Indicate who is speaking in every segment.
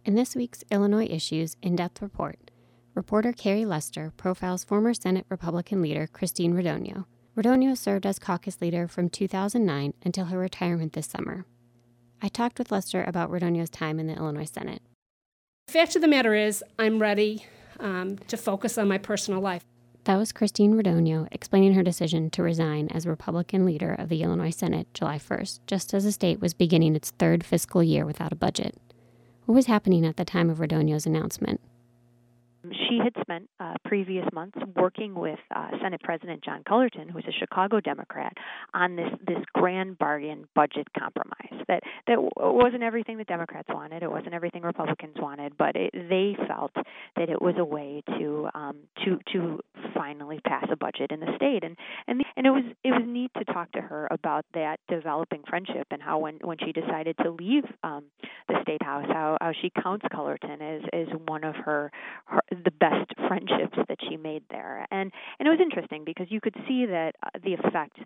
Speaker 1: In this week's Illinois Issues In-Depth Report, reporter Carrie Lester profiles former Senate Republican leader Christine Radogno. Radogno served as caucus leader from 2009 until her retirement this summer. I talked with Lester about Radogno's time in the Illinois Senate.
Speaker 2: The fact of the matter is, I'm ready to focus on my personal life.
Speaker 1: That was Christine Radogno explaining her decision to resign as Republican leader of the Illinois Senate July 1st, just as the state was beginning its third fiscal year without a budget. What was happening at the time of Radogno's announcement?
Speaker 3: She had spent previous months working with Senate President John Cullerton, who was a Chicago Democrat, on this grand bargain budget compromise. That wasn't everything the Democrats wanted. It wasn't everything Republicans wanted, but they felt that it was a way to finally pass a budget in the state. And it was neat to talk to her about that developing friendship and how when she decided to leave the State House, how she counts Cullerton as one of the best friendships that she made there, and it was interesting because you could see that the effect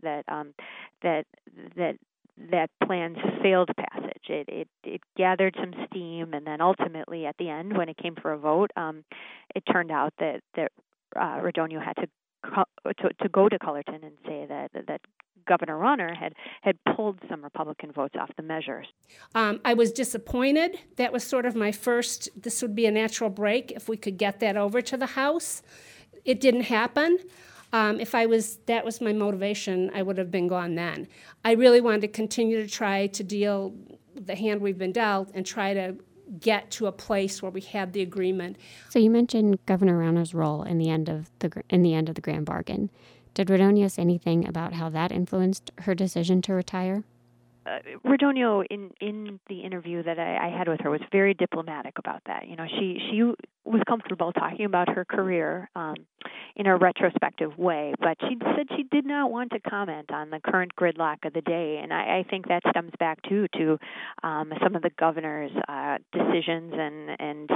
Speaker 3: that plan's failed passage. It gathered some steam, and then ultimately at the end, when it came for a vote, it turned out that Radogno had to go to Cullerton and say that Governor Rauner had pulled some Republican votes off the measures.
Speaker 2: I was disappointed. That was sort of my first, this would be a natural break if we could get that over to the House. It didn't happen. That was my motivation, I would have been gone then. I really wanted to continue to try to deal with the hand we've been dealt and try to get to a place where we had the agreement.
Speaker 1: So you mentioned Governor Rauner's role in the end of the grand bargain. Did Radogno say anything about how that influenced her decision to retire?
Speaker 3: Radogno, in the interview that I had with her, was very diplomatic about that. You know, she was comfortable talking about her career in a retrospective way, but she said she did not want to comment on the current gridlock of the day, and I think that stems back to some of the governor's decisions and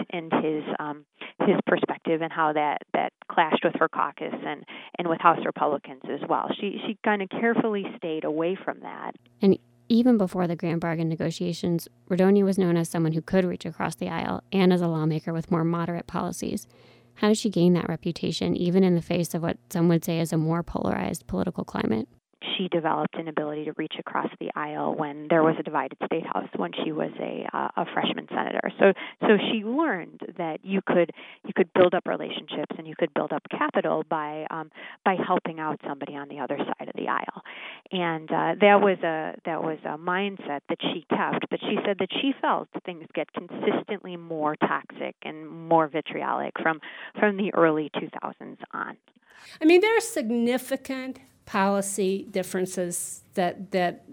Speaker 3: his perspective and how that clashed with her caucus and with House Republicans as well. She kind of carefully stayed away from that.
Speaker 1: And even before the grand bargain negotiations, Radogno was known as someone who could reach across the aisle and as a lawmaker with more moderate policies. How did she gain that reputation, even in the face of what some would say is a more polarized political climate?
Speaker 3: She developed an ability to reach across the aisle when there was a divided state house when she was a freshman senator. So she learned that you could build up relationships and you could build up capital by helping out somebody on the other side of the aisle. And that was a mindset that she kept. But she said that she felt things get consistently more toxic and more vitriolic from the early 2000s on.
Speaker 2: I mean, there are significant policy differences that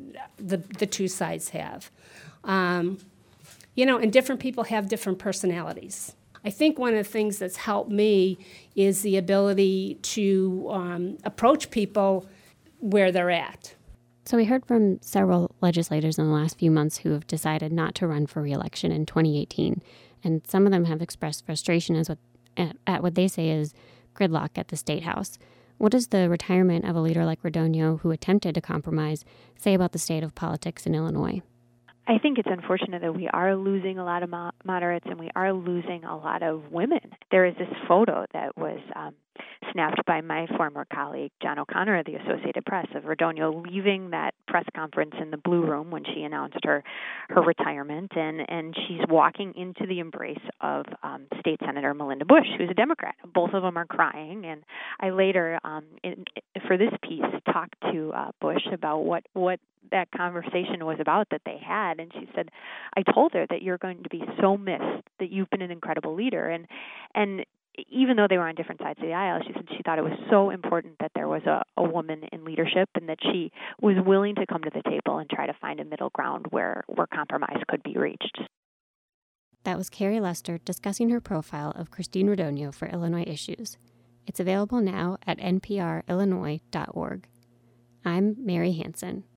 Speaker 2: the two sides have. And different people have different personalities. I think one of the things that's helped me is the ability to approach people where they're at.
Speaker 1: So we heard from several legislators in the last few months who have decided not to run for re-election in 2018, and some of them have expressed frustration at what they say is gridlock at the State House. What does the retirement of a leader like Radogno, who attempted to compromise, say about the state of politics in Illinois?
Speaker 3: I think it's unfortunate that we are losing a lot of moderates and we are losing a lot of women. There is this photo that was snapped by my former colleague, John O'Connor of the Associated Press, of Radogno leaving that press conference in the Blue Room when she announced her retirement, and she's walking into the embrace of State Senator Melinda Bush, who's a Democrat. Both of them are crying, and I later, for this piece, talked to Bush about what that conversation was about that they had, and she said, I told her that you're going to be so missed, that you've been an incredible leader, and even though they were on different sides of the aisle, she said she thought it was so important that there was a woman in leadership and that she was willing to come to the table and try to find a middle ground where illinois could be reached.
Speaker 1: That was Carrie Lester discussing her profile of Christine Radogno for Illinois Issues. It's available now at nprillinois.org. I'm Mary Hansen.